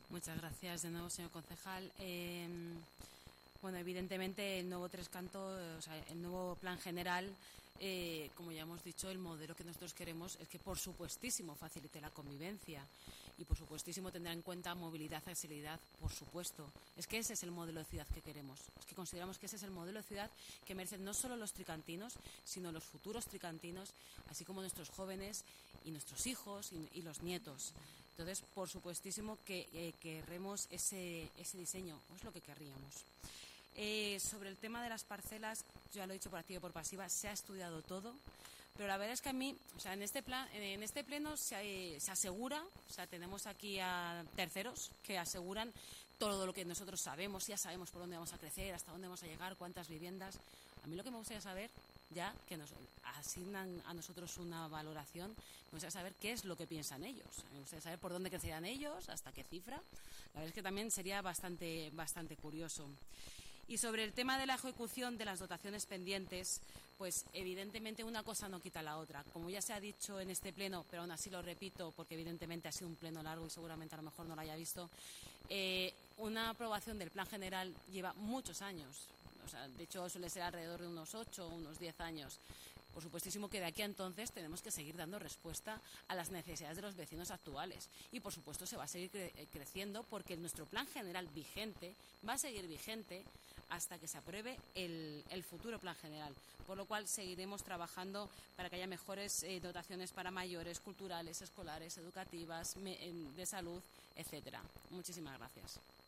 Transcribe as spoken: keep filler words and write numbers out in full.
Muchas gracias de nuevo, señor concejal. Eh, bueno, evidentemente el nuevo Tres Cantos, o sea, el nuevo plan general, eh, como ya hemos dicho, el modelo que nosotros queremos es que, por supuestísimo, facilite la convivencia y, por supuestísimo, tendrá en cuenta movilidad, accesibilidad, por supuesto. Es que ese es el modelo de ciudad que queremos. Es que consideramos que ese es el modelo de ciudad que merecen no solo los tricantinos, sino los futuros tricantinos, así como nuestros jóvenes y nuestros hijos y, y los nietos. Entonces, por supuestísimo que eh, queremos ese, ese diseño, es lo que querríamos. Eh, sobre el tema de las parcelas, ya lo he dicho por activa y por pasiva, se ha estudiado todo, pero la verdad es que a mí, o sea, en este plan, en este pleno se, se asegura, o sea, tenemos aquí a terceros que aseguran todo lo que nosotros sabemos, ya sabemos por dónde vamos a crecer, hasta dónde vamos a llegar, cuántas viviendas. A mí lo que me gustaría saber, ya que nos asignan a nosotros una valoración, me gustaría saber qué es lo que piensan ellos. Me gustaría saber por dónde crecerían ellos, hasta qué cifra. La verdad es que también sería bastante, bastante curioso. Y sobre el tema de la ejecución de las dotaciones pendientes, pues evidentemente una cosa no quita la otra. Como ya se ha dicho en este pleno, pero aún así lo repito porque evidentemente ha sido un pleno largo y seguramente a lo mejor no lo haya visto, eh, una aprobación del plan general lleva muchos años. O sea, de hecho, suele ser alrededor de unos ocho o unos diez años. Por supuestísimo que de aquí a entonces tenemos que seguir dando respuesta a las necesidades de los vecinos actuales. Y, por supuesto, se va a seguir cre- creciendo porque nuestro plan general vigente va a seguir vigente hasta que se apruebe el, el futuro plan general. Por lo cual, seguiremos trabajando para que haya mejores eh, dotaciones para mayores, culturales, escolares, educativas, me, de salud, etcétera. Muchísimas gracias.